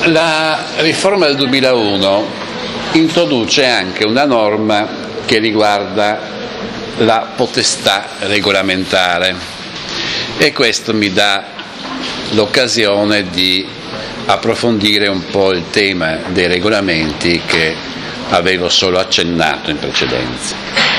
La riforma del 2001 introduce anche una norma che riguarda la potestà regolamentare e questo mi dà l'occasione di approfondire un po' il tema dei regolamenti che avevo solo accennato in precedenza.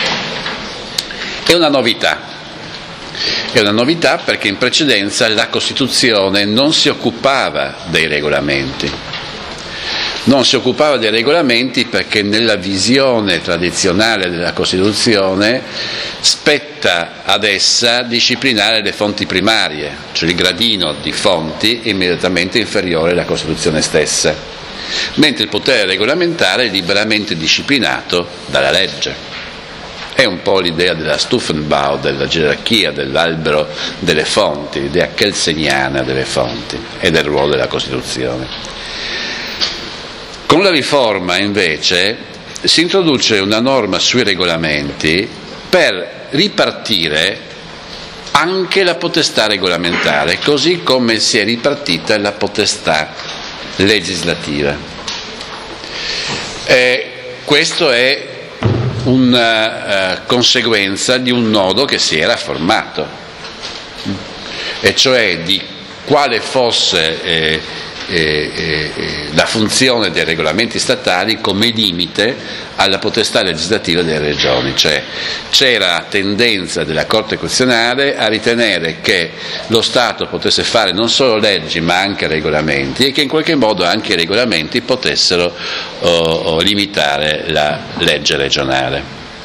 È una novità perché in precedenza la Costituzione non si occupava dei regolamenti. Non si occupava dei regolamenti perché nella visione tradizionale della Costituzione spetta ad essa disciplinare le fonti primarie, cioè il gradino di fonti immediatamente inferiore alla Costituzione stessa, mentre il potere regolamentare è liberamente disciplinato dalla legge. È un po' l'idea della Stufenbau, della gerarchia, dell'albero delle fonti, l'idea kelseniana delle fonti e del ruolo della Costituzione. Con la riforma, invece, si introduce una norma sui regolamenti per ripartire anche la potestà regolamentare, così come si è ripartita la potestà legislativa. Questo è una conseguenza di un nodo che si era formato, e cioè di quale fosse la funzione dei regolamenti statali come limite alla potestà legislativa delle regioni. Cioè c'era tendenza della Corte Costituzionale a ritenere che lo Stato potesse fare non solo leggi ma anche regolamenti e che in qualche modo anche i regolamenti potessero limitare la legge regionale,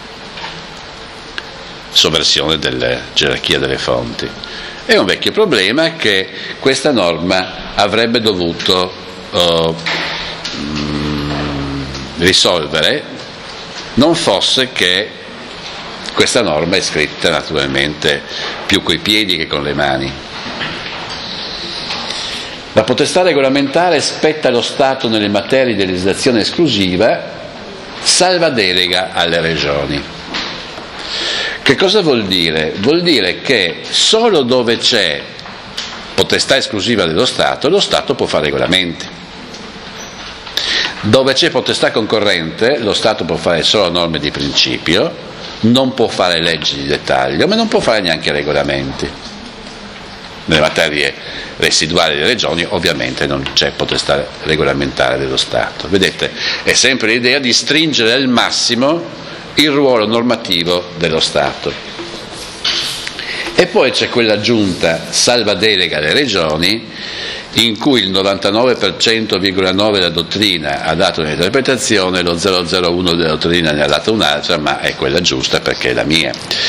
sovversione della gerarchia delle fonti. È un vecchio problema che questa norma avrebbe dovuto risolvere, non fosse che questa norma è scritta naturalmente più coi piedi che con le mani. La potestà regolamentare spetta allo Stato nelle materie di legislazione esclusiva, salva delega alle regioni. Che cosa vuol dire? Vuol dire che solo dove c'è potestà esclusiva dello Stato, lo Stato può fare regolamenti. Dove c'è potestà concorrente, lo Stato può fare solo norme di principio, non può fare leggi di dettaglio, ma non può fare neanche regolamenti. Nelle materie residuali delle regioni ovviamente non c'è potestà regolamentare dello Stato. Vedete, è sempre l'idea di stringere al massimo il ruolo normativo dello Stato. E poi c'è quella giunta salva delega alle regioni in cui il 99,9% della dottrina ha dato un'interpretazione, lo 0,01% della dottrina ne ha dato un'altra, ma è quella giusta perché è la mia,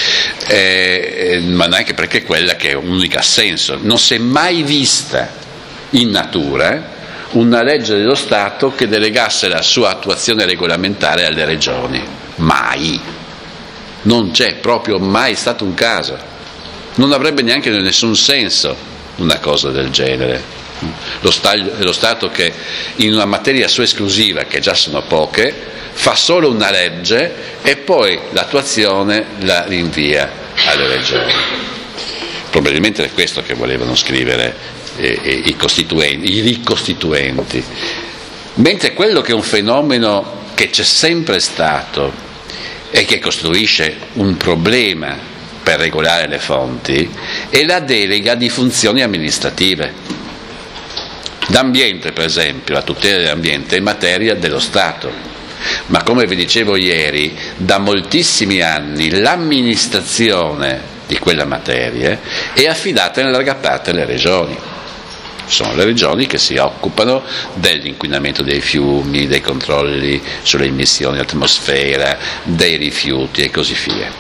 ma neanche perché è quella che è unica a senso. Non si è mai vista in natura una legge dello Stato che delegasse la sua attuazione regolamentare alle regioni. Mai. Non c'è proprio mai stato un caso. Non avrebbe neanche nessun senso una cosa del genere. Lo Stato che in una materia sua esclusiva, che già sono poche, fa solo una legge e poi l'attuazione la rinvia alle regioni. Probabilmente è questo che volevano scrivere i ricostituenti. Mentre quello che è un fenomeno che c'è sempre stato e che costituisce un problema per regolare le fonti è la delega di funzioni amministrative. D'ambiente, per esempio, la tutela dell'ambiente è materia dello Stato, ma come vi dicevo ieri, da moltissimi anni l'amministrazione di quella materia è affidata in larga parte alle regioni. Sono le regioni che si occupano dell'inquinamento dei fiumi, dei controlli sulle emissioni in atmosfera, dei rifiuti e così via.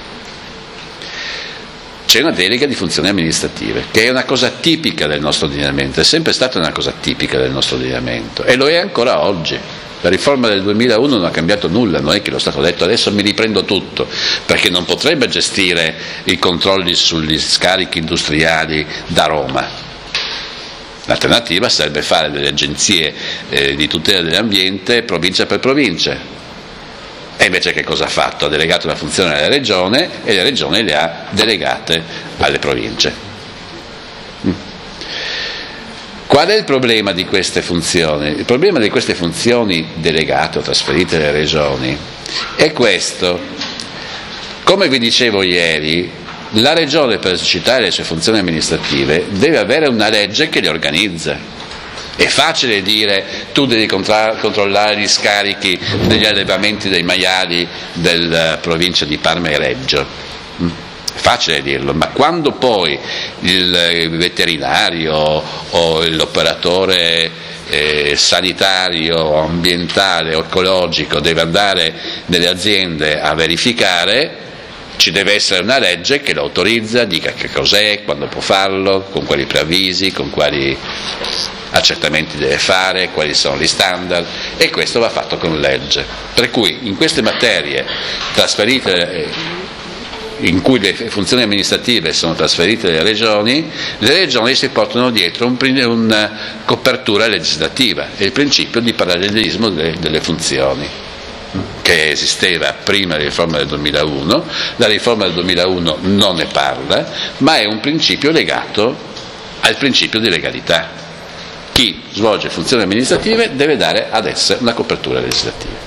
C'è una delega di funzioni amministrative, che è una cosa tipica del nostro ordinamento, è sempre stata una cosa tipica del nostro ordinamento e lo è ancora oggi. La riforma del 2001 non ha cambiato nulla, non è che lo Stato ha detto adesso mi riprendo tutto, perché non potrebbe gestire i controlli sugli scarichi industriali da Roma. L'alternativa sarebbe fare delle agenzie di tutela dell'ambiente provincia per provincia. E invece che cosa ha fatto? Ha delegato la funzione alla regione e la regione le ha delegate alle province. Qual è il problema di queste funzioni? Il problema di queste funzioni delegate o trasferite alle regioni è questo. Come vi dicevo ieri, la regione, per esercitare le sue funzioni amministrative, deve avere una legge che le organizza. È facile dire tu devi controllare gli scarichi degli allevamenti dei maiali della provincia di Parma e Reggio. È facile dirlo, ma quando poi il veterinario o l'operatore sanitario, ambientale o ecologico deve andare nelle aziende a verificare, ci deve essere una legge che lo autorizza, dica che cos'è, quando può farlo, con quali preavvisi, con quali accertamenti deve fare, quali sono gli standard, e questo va fatto con legge. Per cui in queste materie trasferite, in cui le funzioni amministrative sono trasferite alle regioni, le regioni si portano dietro una copertura legislativa, è il principio di parallelismo delle funzioni, che esisteva prima della riforma del 2001, la riforma del 2001 non ne parla, ma è un principio legato al principio di legalità. Chi svolge funzioni amministrative deve dare ad esse una copertura legislativa.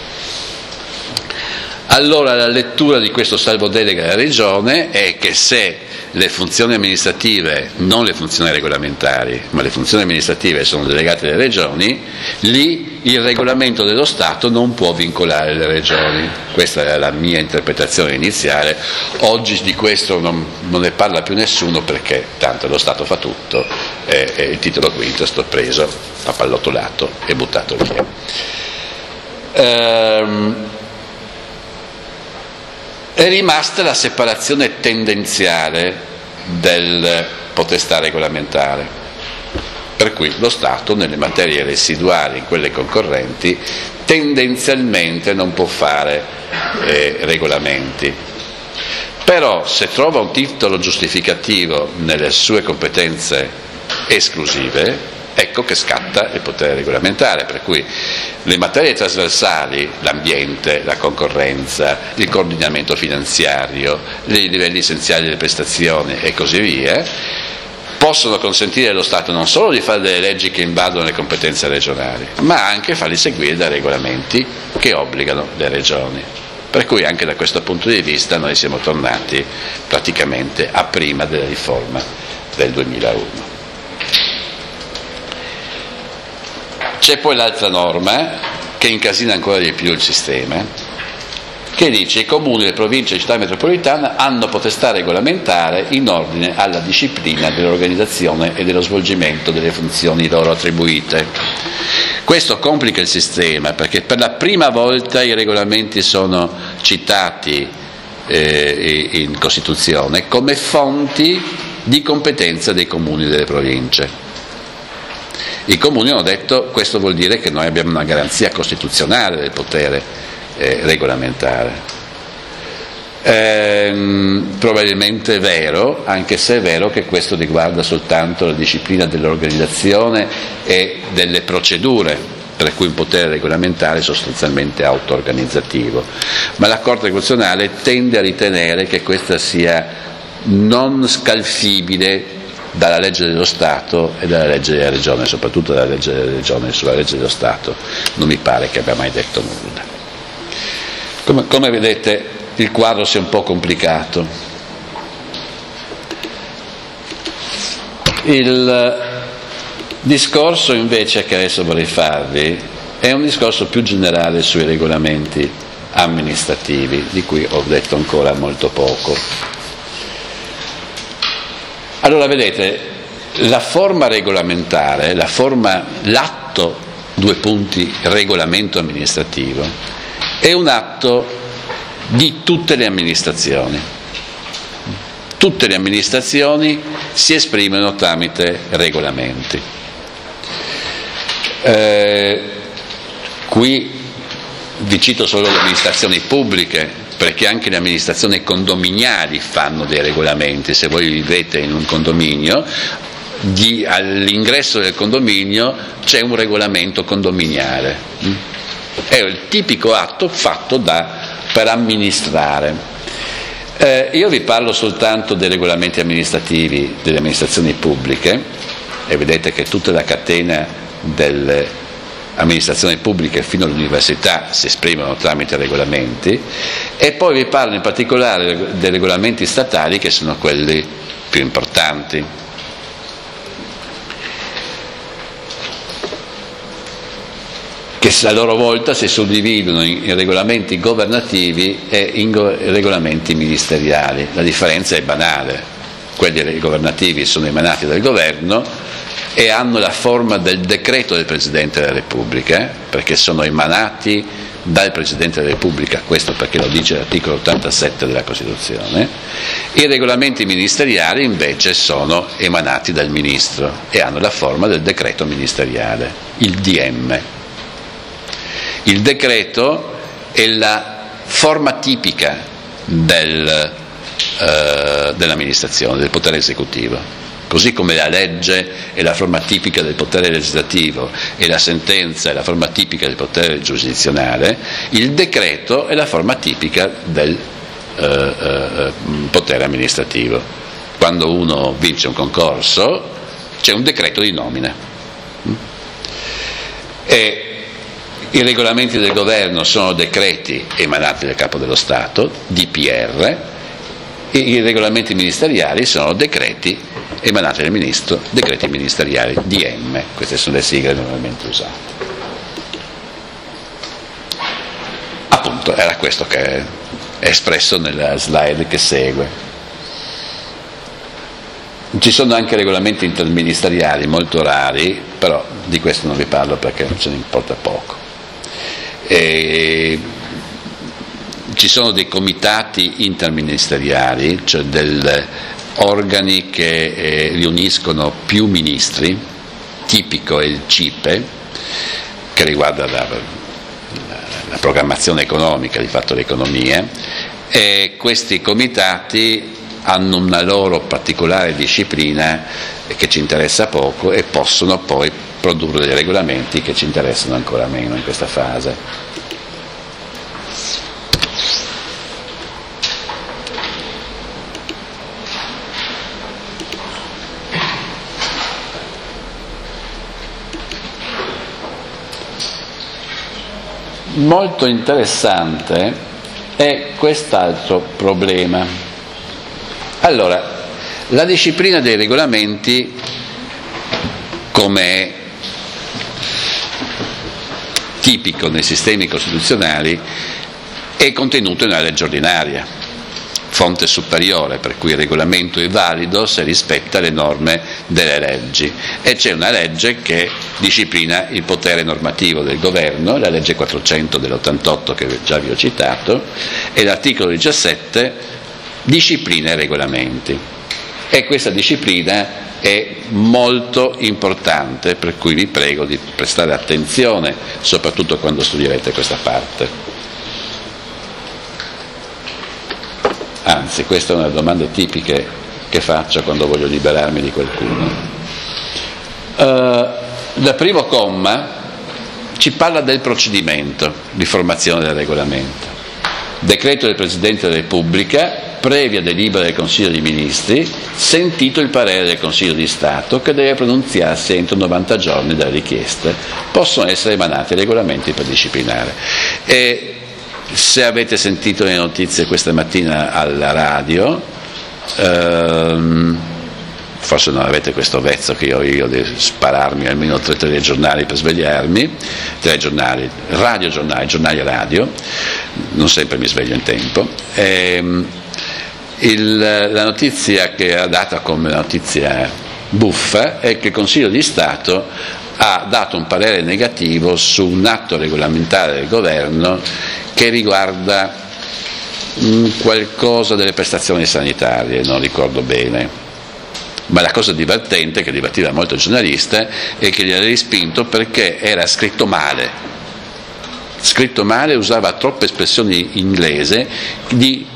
Allora la lettura di questo salvodelega della regione è che se le funzioni amministrative, non le funzioni regolamentari, ma le funzioni amministrative sono delegate alle regioni, lì il regolamento dello Stato non può vincolare le regioni. Questa era la mia interpretazione iniziale. Oggi di questo non ne parla più nessuno, perché tanto lo Stato fa tutto e il titolo quinto è stato preso, appallottolato e buttato via. È rimasta la separazione tendenziale del potestà regolamentare, per cui lo Stato nelle materie residuali, in quelle concorrenti, tendenzialmente non può fare regolamenti. Però se trova un titolo giustificativo nelle sue competenze esclusive, ecco che scatta il potere regolamentare, per cui le materie trasversali, l'ambiente, la concorrenza, il coordinamento finanziario, i livelli essenziali delle prestazioni e così via, possono consentire allo Stato non solo di fare delle leggi che invadono le competenze regionali, ma anche farli seguire da regolamenti che obbligano le regioni. Per cui anche da questo punto di vista noi siamo tornati praticamente a prima della riforma del 2001. C'è poi l'altra norma che incasina ancora di più il sistema, che dice: i comuni, le province e le città metropolitane hanno potestà regolamentare in ordine alla disciplina dell'organizzazione e dello svolgimento delle funzioni loro attribuite. Questo complica il sistema, perché per la prima volta i regolamenti sono citati in Costituzione come fonti di competenza dei comuni e delle province. I comuni hanno detto: questo vuol dire che noi abbiamo una garanzia costituzionale del potere regolamentare. Probabilmente è vero, anche se è vero che questo riguarda soltanto la disciplina dell'organizzazione e delle procedure, per cui un potere regolamentare è sostanzialmente auto-organizzativo. Ma la Corte Costituzionale tende a ritenere che questa sia non scalfibile dalla legge dello Stato e dalla legge della Regione, soprattutto dalla legge della Regione. Sulla legge dello Stato non mi pare che abbia mai detto nulla. Come vedete, il quadro si è un po' complicato. Il discorso invece che adesso vorrei farvi è un discorso più generale sui regolamenti amministrativi, di cui ho detto ancora molto poco. Allora, vedete, la forma regolamentare, l'atto, regolamento amministrativo, è un atto di tutte le amministrazioni. Tutte le amministrazioni si esprimono tramite regolamenti. Qui vi cito solo le amministrazioni pubbliche, perché anche le amministrazioni condominiali fanno dei regolamenti. Se voi vivete in un condominio, all'ingresso del condominio c'è un regolamento condominiale. È il tipico atto fatto per amministrare. Io vi parlo soltanto dei regolamenti amministrativi delle amministrazioni pubbliche, e vedete che tutta la catena dell'amministrazione pubblica fino all'università si esprimono tramite regolamenti, e poi vi parlo in particolare dei regolamenti statali, che sono quelli più importanti. Che a loro volta si suddividono in regolamenti governativi e in regolamenti ministeriali. La differenza è banale: quelli governativi sono emanati dal governo e hanno la forma del decreto del Presidente della Repubblica, perché sono emanati dal Presidente della Repubblica, questo perché lo dice l'articolo 87 della Costituzione. I regolamenti ministeriali invece sono emanati dal Ministro e hanno la forma del decreto ministeriale, il DM. Il decreto è la forma tipica dell'amministrazione, del potere esecutivo, così come la legge è la forma tipica del potere legislativo e la sentenza è la forma tipica del potere giurisdizionale. Il decreto è la forma tipica del potere amministrativo. Quando uno vince un concorso c'è un decreto di nomina, e i regolamenti del governo sono decreti emanati dal Capo dello Stato, DPR, e i regolamenti ministeriali sono decreti emanati dal Ministro, decreti ministeriali, DM. Queste sono le sigle normalmente usate. Appunto, era questo che è espresso nella slide che segue. Ci sono anche regolamenti interministeriali molto rari, però di questo non vi parlo perché ce ne importa poco. Ci sono dei comitati interministeriali, cioè degli organi che riuniscono più ministri, tipico è il CIPE, che riguarda la programmazione economica, di fatto l'economia, e questi comitati hanno una loro particolare disciplina che ci interessa poco e possono poi produrre dei regolamenti che ci interessano ancora meno in questa fase. Molto interessante è quest'altro problema. Allora, la disciplina dei regolamenti, come è tipico nei sistemi costituzionali, è contenuto nella legge ordinaria, fonte superiore, per cui il regolamento è valido se rispetta le norme delle leggi, e c'è una legge che disciplina il potere normativo del governo, la legge 400 dell'88 che già vi ho citato, e l'articolo 17 disciplina i regolamenti, e questa disciplina è molto importante, per cui vi prego di prestare attenzione soprattutto quando studierete questa parte. Anzi, questa è una domanda tipica che faccio quando voglio liberarmi di qualcuno. Il primo comma ci parla del procedimento di formazione del regolamento. Decreto del Presidente della Repubblica, previa delibera del Consiglio dei Ministri, sentito il parere del Consiglio di Stato, che deve pronunziarsi entro 90 giorni dalle richieste. Possono essere emanati regolamenti per disciplinare. E se avete sentito le notizie questa mattina alla radio, forse non avete questo vezzo che ho io di spararmi almeno 3 telegiornali per svegliarmi, telegiornali, radiogiornali, giornali radio, non sempre mi sveglio in tempo. La notizia che ha dato come notizia buffa è che il Consiglio di Stato ha dato un parere negativo su un atto regolamentare del governo che riguarda qualcosa delle prestazioni sanitarie, non ricordo bene. Ma la cosa divertente, che divertiva molto il giornalista, è che gli ha respinto perché era scritto male, usava troppe espressioni inglese di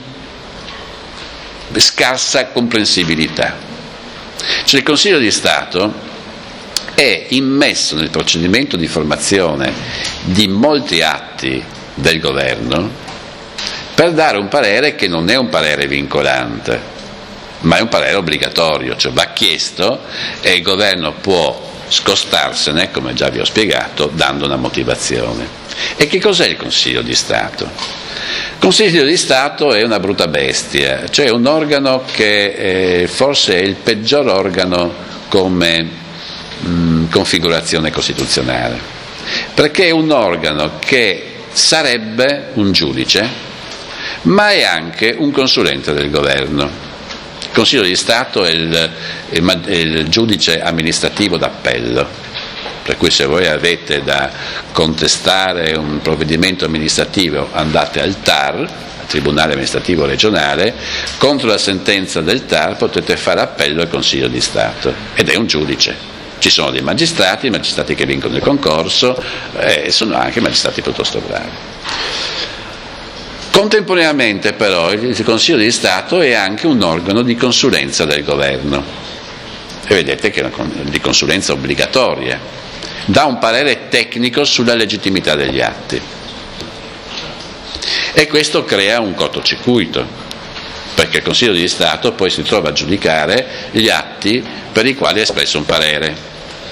scarsa comprensibilità. Cioè il Consiglio di Stato è immesso nel procedimento di formazione di molti atti del governo per dare un parere che non è un parere vincolante. ma è un parere obbligatorio, cioè va chiesto e il governo può scostarsene, come già vi ho spiegato, dando una motivazione. E che cos'è il Consiglio di Stato? Il Consiglio di Stato è una brutta bestia, cioè un organo che forse è il peggior organo come configurazione costituzionale, perché è un organo che sarebbe un giudice, ma è anche un consulente del governo. Il Consiglio di Stato è il giudice amministrativo d'appello, per cui se voi avete da contestare un provvedimento amministrativo andate al TAR, al Tribunale Amministrativo Regionale, contro la sentenza del TAR potete fare appello al Consiglio di Stato, ed è un giudice. Ci sono dei magistrati che vincono il concorso, e sono anche magistrati piuttosto bravi. Contemporaneamente però il Consiglio di Stato è anche un organo di consulenza del governo, e vedete che è di consulenza obbligatoria, dà un parere tecnico sulla legittimità degli atti, e questo crea un cortocircuito, perché il Consiglio di Stato poi si trova a giudicare gli atti per i quali ha espresso un parere.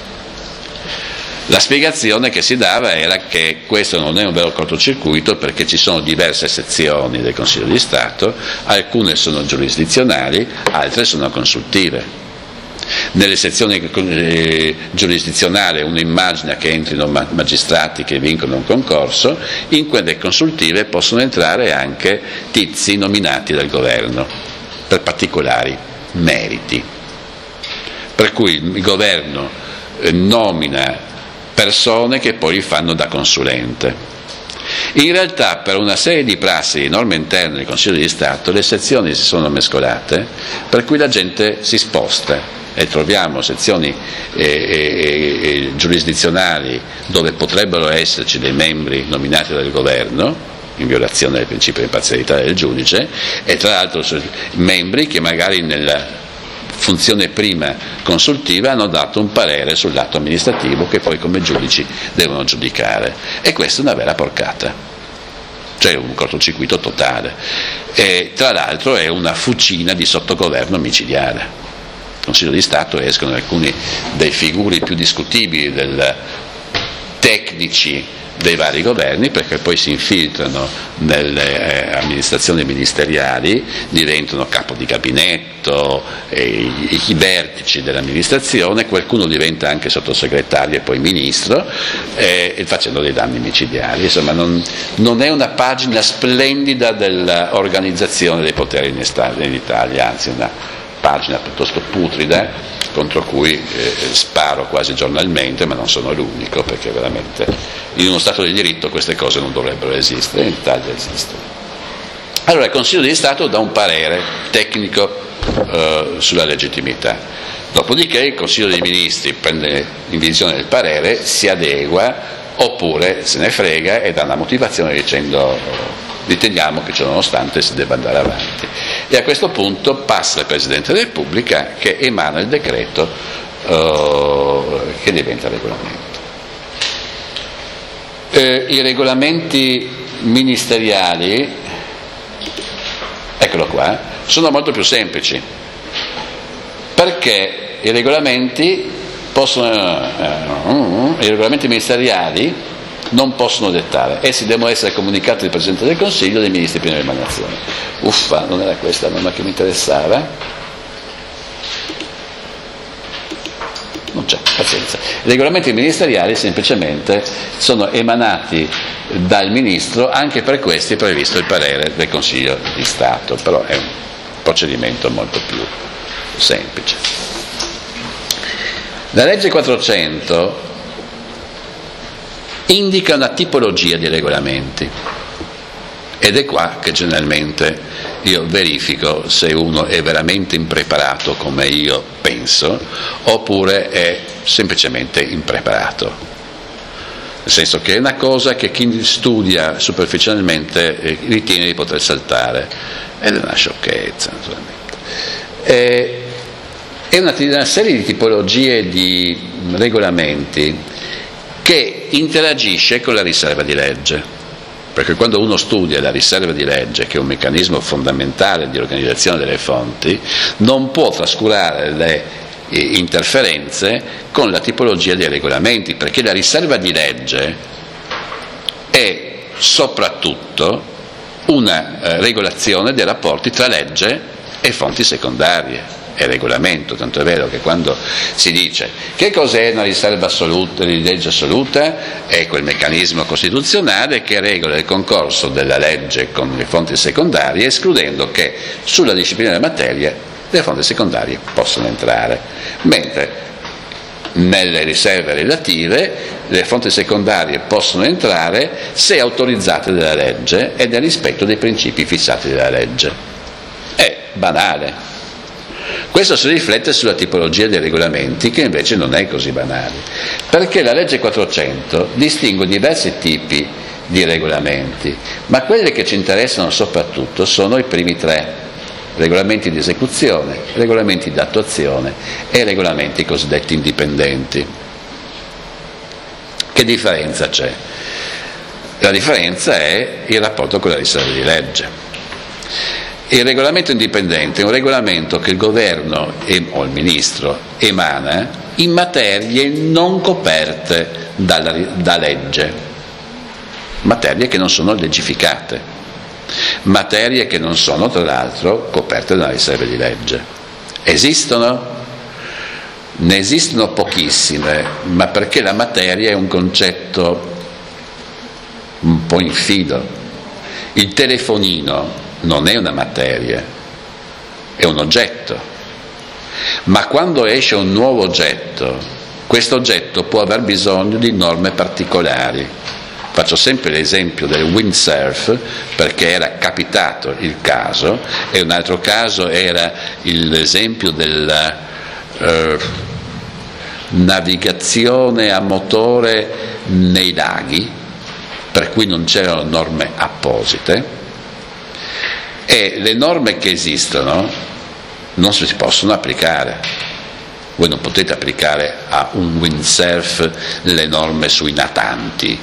La spiegazione che si dava era che questo non è un vero cortocircuito, perché ci sono diverse sezioni del Consiglio di Stato, alcune sono giurisdizionali, altre sono consultive. Nelle sezioni giurisdizionali uno immagina che entrino magistrati che vincono un concorso, in quelle consultive possono entrare anche tizi nominati dal governo per particolari meriti, per cui il governo nomina persone che poi fanno da consulente. In realtà, per una serie di prassi di norme interne del Consiglio di Stato, le sezioni si sono mescolate, per cui la gente si sposta e troviamo sezioni giurisdizionali dove potrebbero esserci dei membri nominati dal governo, in violazione del principio di imparzialità del giudice, e tra l'altro membri che magari nella funzione prima consultiva hanno dato un parere sull'atto amministrativo che poi come giudici devono giudicare, e questa è una vera porcata, cioè un cortocircuito totale, e tra l'altro è una fucina di sottogoverno micidiale. Il Consiglio di Stato escono alcuni dei figuri più discutibili tecnici dei vari governi, perché poi si infiltrano nelle amministrazioni ministeriali, diventano capo di gabinetto, i vertici dell'amministrazione, qualcuno diventa anche sottosegretario e poi ministro, facendo dei danni micidiali. Insomma, non è una pagina splendida dell'organizzazione dei poteri in Italia, anzi una pagina piuttosto putrida, contro cui sparo quasi giornalmente, ma non sono l'unico, perché veramente in uno Stato di diritto queste cose non dovrebbero esistere, in Italia esistono. Allora il Consiglio di Stato dà un parere tecnico sulla legittimità, dopodiché il Consiglio dei Ministri prende in visione del parere, si adegua oppure se ne frega e dà una motivazione dicendo riteniamo che ciononostante si debba andare avanti, e a questo punto passa il Presidente della Repubblica che emana il decreto che diventa regolamento. I regolamenti ministeriali, eccolo qua, sono molto più semplici, perché i regolamenti ministeriali non possono dettare, essi devono essere comunicati al Presidente del Consiglio e dei Ministri prima dell'emanazione. Uffa, non era questa la norma che mi interessava? Non c'è, pazienza. I regolamenti ministeriali semplicemente sono emanati dal Ministro, anche per questi è previsto il parere del Consiglio di Stato, però è un procedimento molto più semplice. La legge 400 indica una tipologia di regolamenti, ed è qua che generalmente io verifico se uno è veramente impreparato come io penso oppure è semplicemente impreparato, nel senso che è una cosa che chi studia superficialmente ritiene di poter saltare, ed è una sciocchezza naturalmente. È una serie di tipologie di regolamenti che interagisce con la riserva di legge. perché quando uno studia la riserva di legge, che è un meccanismo fondamentale di organizzazione delle fonti, non può trascurare le interferenze con la tipologia dei regolamenti, perché la riserva di legge è soprattutto una regolazione dei rapporti tra legge e fonti secondarie e regolamento, tanto è vero che quando si dice che cos'è una riserva assoluta, di legge assoluta, è quel meccanismo costituzionale che regola il concorso della legge con le fonti secondarie, escludendo che sulla disciplina della materia le fonti secondarie possono entrare, mentre nelle riserve relative le fonti secondarie possono entrare se autorizzate dalla legge e nel rispetto dei principi fissati dalla legge. È banale. Questo si riflette sulla tipologia dei regolamenti, che invece non è così banale, perché la legge 400 distingue diversi tipi di regolamenti, ma quelli che ci interessano soprattutto sono i primi tre: regolamenti di esecuzione, regolamenti di attuazione e regolamenti cosiddetti indipendenti. Che differenza c'è? La differenza è il rapporto con la riserva di legge. Il regolamento indipendente è un regolamento che il governo o il ministro emana in materie non coperte da legge, materie che non sono legificate, materie che non sono tra l'altro coperte da riserve di legge. Esistono? Ne esistono pochissime, ma perché la materia è un concetto un po' infido. Il telefonino non è una materia, è un oggetto, ma quando esce un nuovo oggetto, questo oggetto può aver bisogno di norme particolari. Faccio sempre l'esempio del windsurf perché era capitato il caso, e un altro caso era l'esempio della navigazione a motore nei laghi, per cui non c'erano norme apposite. E le norme che esistono non si possono applicare. Voi non potete applicare a un windsurf le norme sui natanti,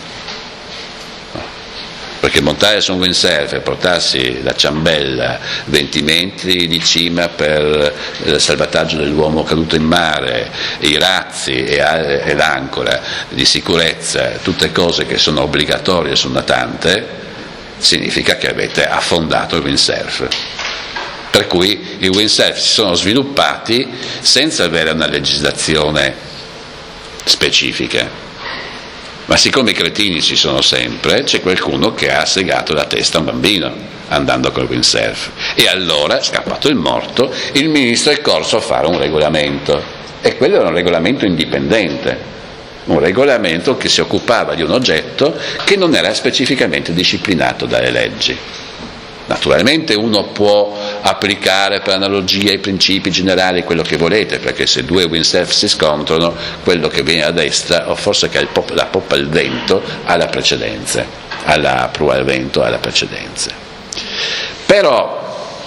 perché montare su un windsurf e portarsi la ciambella 20 metri di cima per il salvataggio dell'uomo caduto in mare, i razzi e l'ancora di sicurezza, tutte cose che sono obbligatorie sul natante, significa che avete affondato il windsurf. Per cui i windsurf si sono sviluppati senza avere una legislazione specifica, ma siccome i cretini ci sono sempre, c'è qualcuno che ha segato la testa a un bambino andando col windsurf, e allora, scappato il morto, il ministro è corso a fare un regolamento, e quello era un regolamento indipendente, un regolamento che si occupava di un oggetto che non era specificamente disciplinato dalle leggi. Naturalmente uno può applicare per analogia i principi generali quello che volete, perché se due windsurf si scontrano, quello che viene a destra, o forse che la poppa al vento, ha la precedenza, alla prua al vento ha la precedenza. Però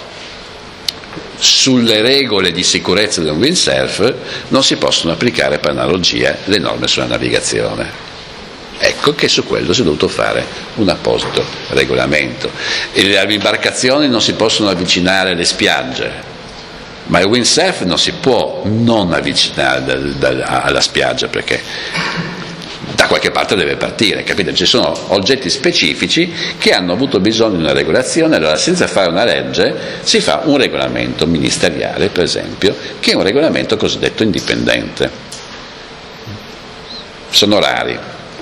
sulle regole di sicurezza del windsurf non si possono applicare per analogia le norme sulla navigazione. Ecco che su quello si è dovuto fare un apposito regolamento. E le imbarcazioni non si possono avvicinare alle spiagge, ma il windsurf non si può non avvicinare alla spiaggia, perché da qualche parte deve partire, capite? Ci sono oggetti specifici che hanno avuto bisogno di una regolazione, allora senza fare una legge si fa un regolamento ministeriale, per esempio, che è un regolamento cosiddetto indipendente. Sono rari.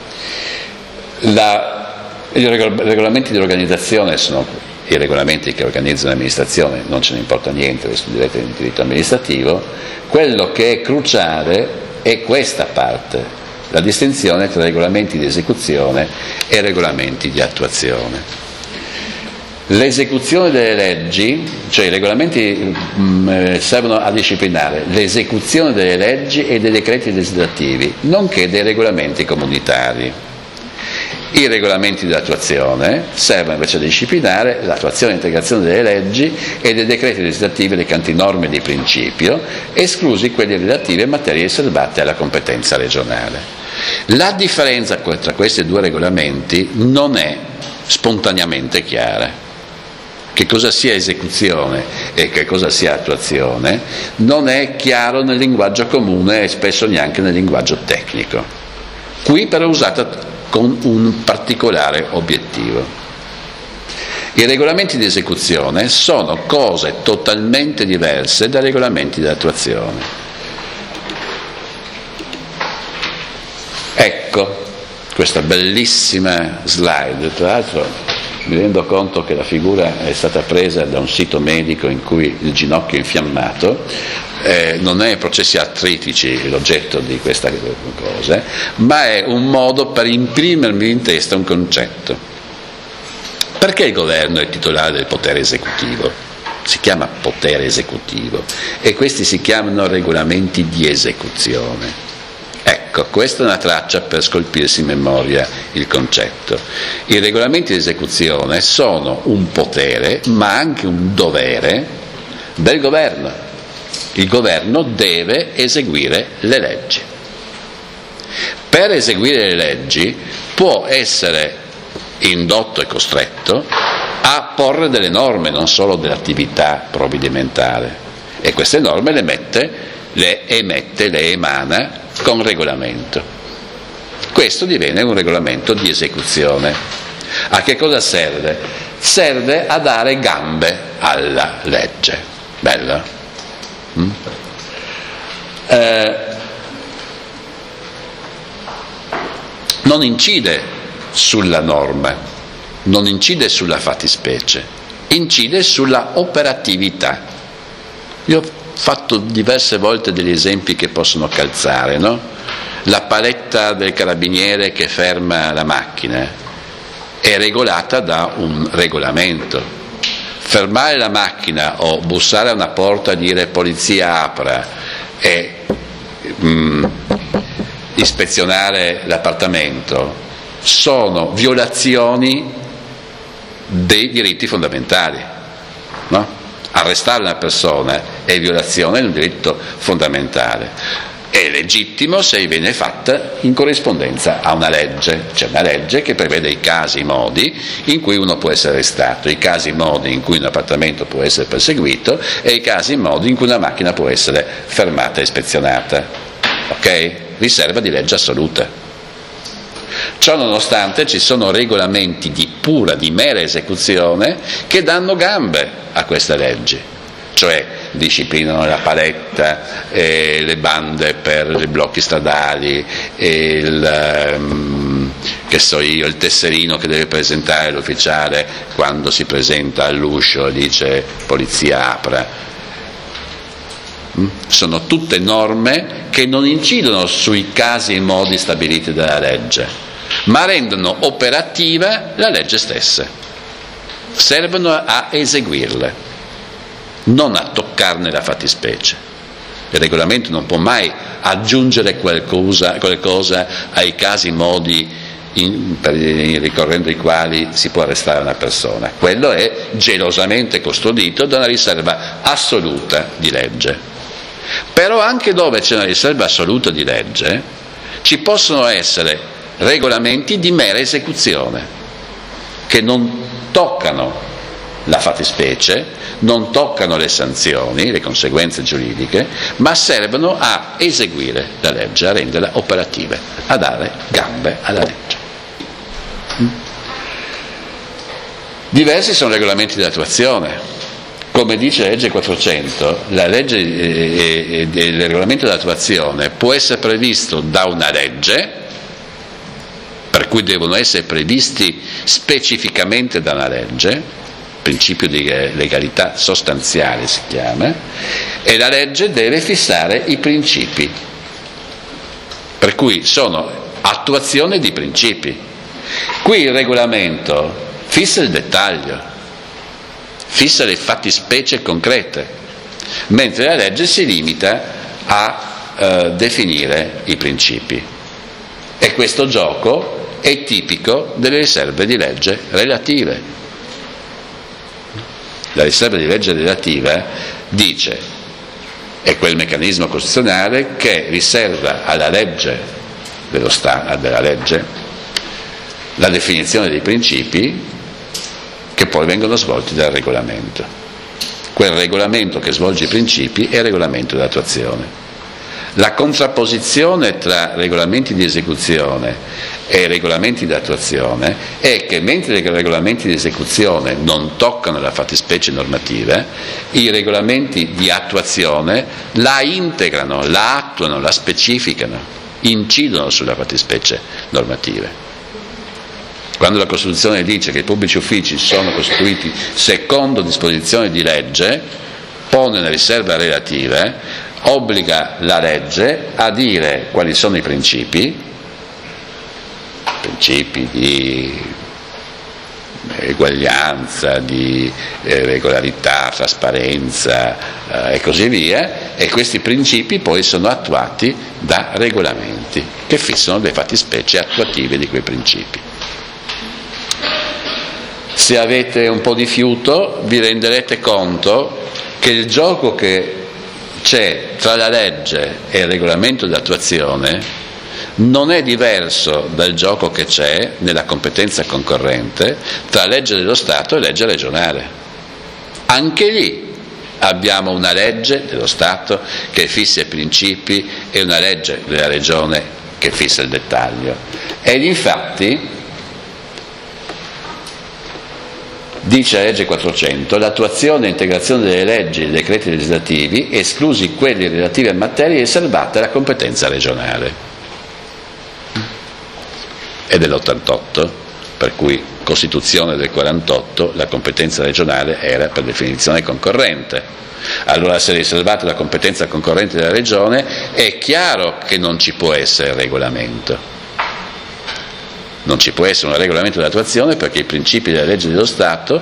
I regolamenti di organizzazione sono i regolamenti che organizzano l'amministrazione, non ce ne importa niente, lo studierete in diritto amministrativo. Quello che è cruciale è questa parte, la distinzione tra regolamenti di esecuzione e regolamenti di attuazione. L'esecuzione delle leggi, cioè i regolamenti servono a disciplinare l'esecuzione delle leggi e dei decreti legislativi, nonché dei regolamenti comunitari. I regolamenti di attuazione servono invece a disciplinare l'attuazione e l'integrazione delle leggi e dei decreti legislativi recanti norme di principio, esclusi quelli relativi a materie riservate alla competenza regionale. La differenza tra questi due regolamenti non è spontaneamente chiare. Che cosa sia esecuzione e che cosa sia attuazione non è chiaro nel linguaggio comune e spesso neanche nel linguaggio tecnico. Qui però è usata con un particolare obiettivo. I regolamenti di esecuzione sono cose totalmente diverse dai regolamenti di attuazione. Ecco questa bellissima slide, tra l'altro mi rendo conto che la figura è stata presa da un sito medico in cui il ginocchio è infiammato, non è processi artritici l'oggetto di questa cosa, ma è un modo per imprimermi in testa un concetto. Perché il governo è titolare del potere esecutivo? Si chiama potere esecutivo e questi si chiamano regolamenti di esecuzione. Ecco, questa è una traccia per scolpirsi in memoria il concetto. I regolamenti di esecuzione sono un potere, ma anche un dovere del governo. Il governo deve eseguire le leggi. Per eseguire le leggi può essere indotto e costretto a porre delle norme, non solo dell'attività provvedimentale. E queste norme le emana con regolamento. Questo diviene un regolamento di esecuzione. A che cosa serve? Serve a dare gambe alla legge. Bello? Non incide sulla norma, non incide sulla fattispecie, incide sulla operatività. Io ho fatto diverse volte degli esempi che possono calzare, no? La paletta del carabiniere che ferma la macchina è regolata da un regolamento. Fermare la macchina o bussare a una porta e dire polizia apra e ispezionare l'appartamento sono violazioni dei diritti fondamentali, no? Arrestare una persona è violazione di un diritto fondamentale. È legittimo se viene fatta in corrispondenza a una legge. C'è una legge che prevede i casi e i modi in cui uno può essere arrestato, i casi e i modi in cui un appartamento può essere perseguito e i casi e i modi in cui una macchina può essere fermata e ispezionata. Ok? Riserva di legge assoluta. Ciò nonostante ci sono regolamenti di mera esecuzione che danno gambe a queste leggi, cioè disciplinano la paletta, le bande per i blocchi stradali, il tesserino che deve presentare l'ufficiale quando si presenta all'uscio e dice polizia apra. Sono tutte norme che non incidono sui casi e modi stabiliti dalla legge, ma rendono operativa la legge stessa. Servono a eseguirle, non a toccarne la fattispecie. Il regolamento non può mai aggiungere qualcosa ai casi e modi ricorrendo i quali si può arrestare una persona. Quello è gelosamente custodito da una riserva assoluta di legge. Però anche dove c'è una riserva assoluta di legge ci possono essere regolamenti di mera esecuzione che non toccano la fattispecie, non toccano le sanzioni, le conseguenze giuridiche, ma servono a eseguire la legge, a renderla operativa, a dare gambe alla legge. Diversi sono i regolamenti di attuazione. Come dice la legge 400, la legge, il regolamento di attuazione può essere previsto da una legge, per cui devono essere previsti specificamente da una legge, principio di legalità sostanziale si chiama, e la legge deve fissare i principi, per cui sono attuazione di principi. Qui il regolamento fissa il dettaglio, fissa le fattispecie concrete, mentre la legge si limita a definire i principi. E questo gioco è tipico delle riserve di legge relative. La riserva di legge relativa dice, è quel meccanismo costituzionale che riserva alla legge della legge la definizione dei principi che poi vengono svolti dal regolamento. Quel regolamento che svolge i principi è il regolamento dell'attuazione. La contrapposizione tra regolamenti di esecuzione e regolamenti di attuazione è che mentre i regolamenti di esecuzione non toccano la fattispecie normativa, i regolamenti di attuazione la integrano, la attuano, la specificano, incidono sulla fattispecie normativa. Quando la Costituzione dice che i pubblici uffici sono costituiti secondo disposizioni di legge, pone una riserva relativa, obbliga la legge a dire quali sono i principi di eguaglianza, di regolarità, trasparenza e così via, e questi principi poi sono attuati da regolamenti che fissano le fattispecie attuative di quei principi. Se avete un po' di fiuto vi renderete conto che il gioco che c'è tra la legge e il regolamento d'attuazione non è diverso dal gioco che c'è nella competenza concorrente tra legge dello Stato e legge regionale. Anche lì abbiamo una legge dello Stato che fissa i principi e una legge della regione che fissa il dettaglio. Ed infatti dice la legge 400, l'attuazione e integrazione delle leggi e dei decreti legislativi, esclusi quelli relativi a materie riservate alla competenza regionale. È dell'88, per cui Costituzione del 48, la competenza regionale era per definizione concorrente. Allora, se è riservata la competenza concorrente della regione, è chiaro che non ci può essere regolamento. Non ci può essere un regolamento di attuazione perché i principi della legge dello Stato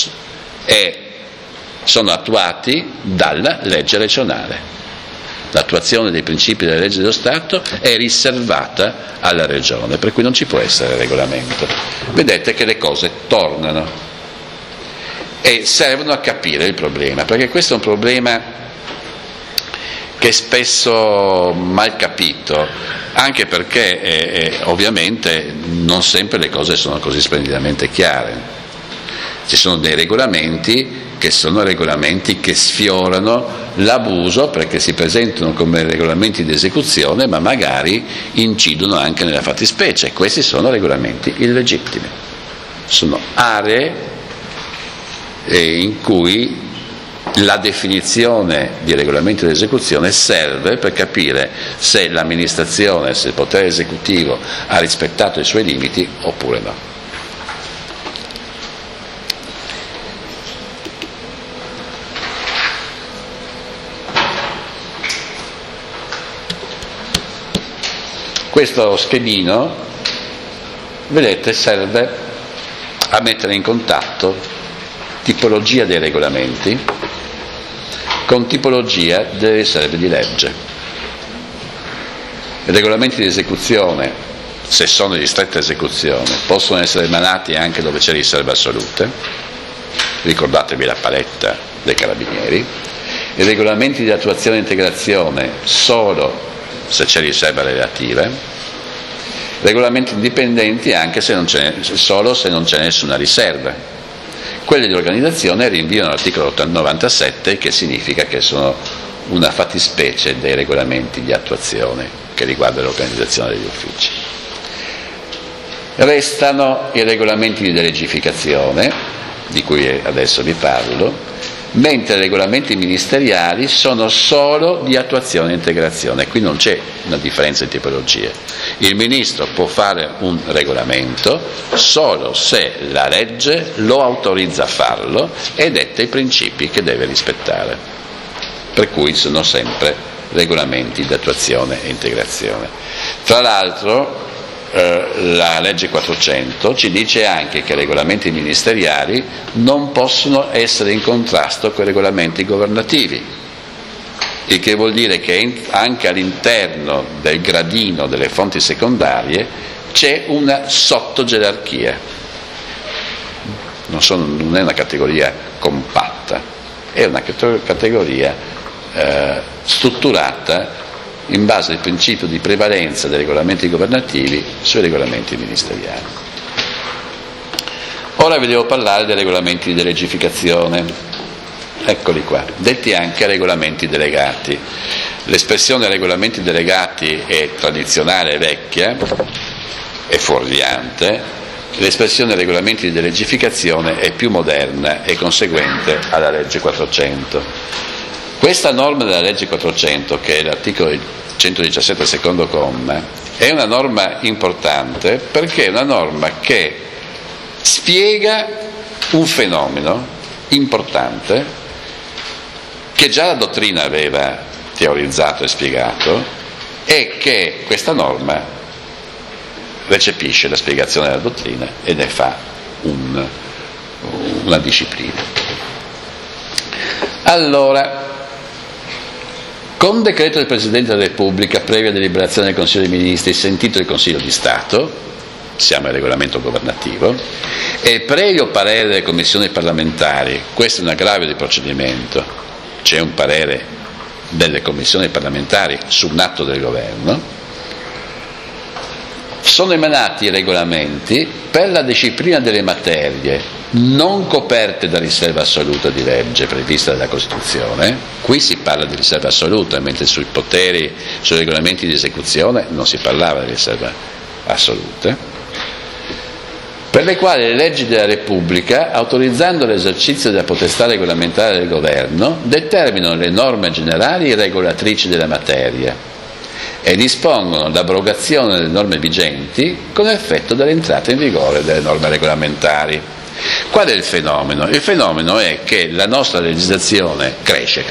sono attuati dalla legge regionale. L'attuazione dei principi della legge dello Stato è riservata alla regione, per cui non ci può essere regolamento. Vedete che le cose tornano e servono a capire il problema, perché questo è un problema che è spesso mal capito, anche perché ovviamente non sempre le cose sono così splendidamente chiare. Ci sono dei regolamenti che sono regolamenti che sfiorano l'abuso perché si presentano come regolamenti di esecuzione ma magari incidono anche nella fattispecie. Questi sono regolamenti illegittimi, sono aree in cui la definizione di regolamento di esecuzione serve per capire se l'amministrazione, se il potere esecutivo ha rispettato i suoi limiti oppure no. Questo schemino, vedete, serve a mettere in contatto tipologia dei regolamenti con tipologia delle riserve di legge. I regolamenti di esecuzione, se sono di stretta esecuzione, possono essere emanati anche dove c'è riserva assoluta, ricordatevi la paletta dei carabinieri. I regolamenti di attuazione e integrazione solo se c'è riserva relativa, regolamenti indipendenti anche se non c'è, solo se non c'è nessuna riserva. Quelli di organizzazione rinviano all'articolo 97, che significa che sono una fattispecie dei regolamenti di attuazione che riguarda l'organizzazione degli uffici. Restano i regolamenti di delegificazione, di cui adesso vi parlo, mentre i regolamenti ministeriali sono solo di attuazione e integrazione. Qui non c'è una differenza di tipologie. Il ministro può fare un regolamento solo se la legge lo autorizza a farlo e detta i principi che deve rispettare, per cui sono sempre regolamenti di attuazione e integrazione. Tra l'altro la legge 400 ci dice anche che i regolamenti ministeriali non possono essere in contrasto con i regolamenti governativi, il che vuol dire che anche all'interno del gradino delle fonti secondarie c'è una sottogerarchia, non è una categoria compatta, è una categoria strutturata in base al principio di prevalenza dei regolamenti governativi sui regolamenti ministeriali. Ora vi devo parlare dei regolamenti di delegificazione. Eccoli qua, detti anche regolamenti delegati. L'espressione regolamenti delegati è tradizionale, vecchia e fuorviante. L'espressione regolamenti di delegificazione è più moderna e conseguente alla legge 400. Questa norma della legge 400, che è l'articolo 117 secondo comma, è una norma importante perché è una norma che spiega un fenomeno importante che già la dottrina aveva teorizzato e spiegato, e che questa norma recepisce la spiegazione della dottrina e ne fa una disciplina. Allora, con decreto del Presidente della Repubblica, previa deliberazione del Consiglio dei Ministri, sentito il Consiglio di Stato, siamo al regolamento governativo, e previo parere delle commissioni parlamentari, questo è un aggravio di procedimento, c'è un parere delle commissioni parlamentari su un atto del governo, sono emanati i regolamenti per la disciplina delle materie non coperte da riserva assoluta di legge prevista dalla Costituzione. Qui si parla di riserva assoluta, mentre sui poteri, sui regolamenti di esecuzione non si parlava di riserva assoluta, per le quali le leggi della Repubblica, autorizzando l'esercizio della potestà regolamentare del governo, determinano le norme generali regolatrici della materia e dispongono l'abrogazione delle norme vigenti con effetto dell'entrata in vigore delle norme regolamentari. Qual è il fenomeno? Il fenomeno è che la nostra legislazione cresce.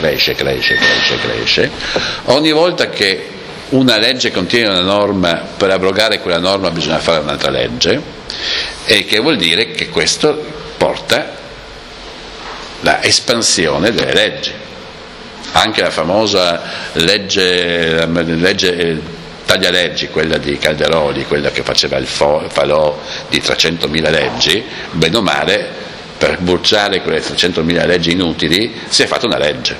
Ogni volta che una legge contiene una norma, per abrogare quella norma bisogna fare un'altra legge, e che vuol dire che questo porta la espansione delle leggi. Anche la famosa legge taglialeggi, quella di Calderoli, quella che faceva il falò di 300.000 leggi, bene o male, per bruciare quelle 300.000 leggi inutili si è fatta una legge.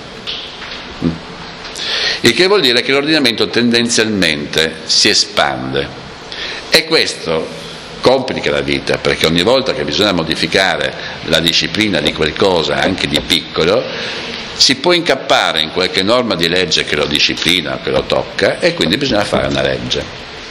Il che vuol dire che l'ordinamento tendenzialmente si espande, e questo complica la vita, perché ogni volta che bisogna modificare la disciplina di qualcosa, anche di piccolo, si può incappare in qualche norma di legge che lo disciplina, che lo tocca, e quindi bisogna fare una legge.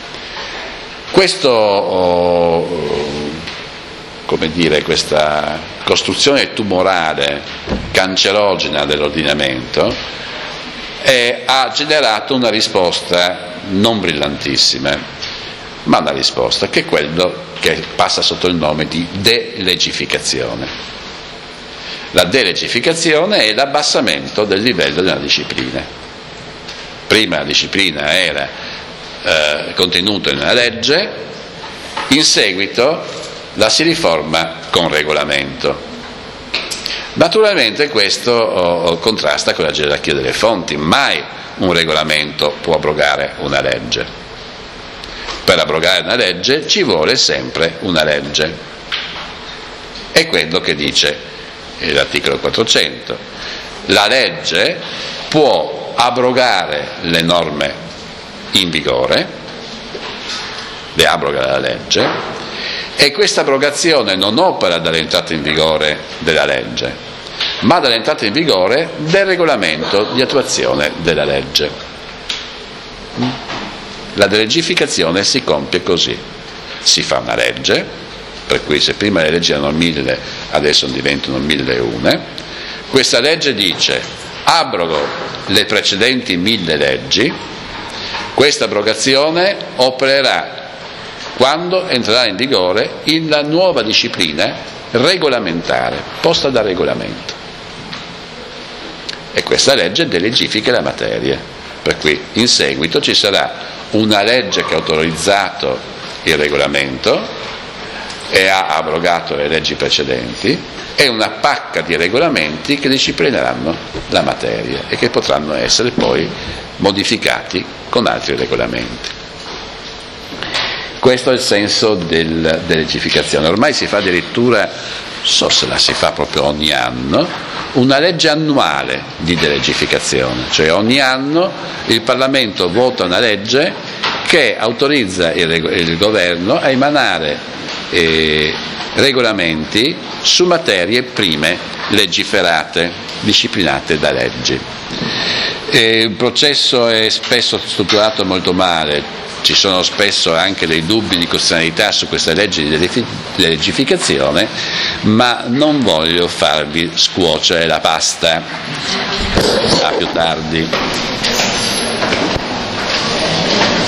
Questa costruzione tumorale, cancerogena dell'ordinamento ha generato una risposta non brillantissima, ma una risposta che è quello che passa sotto il nome di delegificazione. La delegificazione è l'abbassamento del livello della disciplina. Prima la disciplina era contenuta in una legge, in seguito la si riforma con regolamento. Naturalmente questo contrasta con la gerarchia delle fonti, mai un regolamento può abrogare una legge. Per abrogare una legge ci vuole sempre una legge. È quello che dice l'articolo 400. La legge può abrogare le norme in vigore, le abroga la legge, e questa abrogazione non opera dall'entrata in vigore della legge, ma dall'entrata in vigore del regolamento di attuazione della legge. La delegificazione si compie così: si fa una legge, per cui se prima le leggi erano 1000, adesso diventano 1001. Questa legge dice: abrogo le precedenti 1000 leggi. Questa abrogazione opererà quando entrerà in vigore la nuova disciplina regolamentare posta dal regolamento, e questa legge delegifica la materia, per cui in seguito ci sarà una legge che ha autorizzato il regolamento e ha abrogato le leggi precedenti, e una pacca di regolamenti che disciplineranno la materia e che potranno essere poi modificati con altri regolamenti. Questo è il senso della delegificazione. Ormai si fa addirittura, non so se la si fa proprio ogni anno, una legge annuale di delegificazione, cioè ogni anno il Parlamento vota una legge che autorizza il governo a emanare regolamenti su materie prime legiferate, disciplinate da leggi. Il processo è spesso strutturato molto male, ci sono spesso anche dei dubbi di costituzionalità su questa legge di legificazione, ma non voglio farvi scuocere la pasta. A più tardi.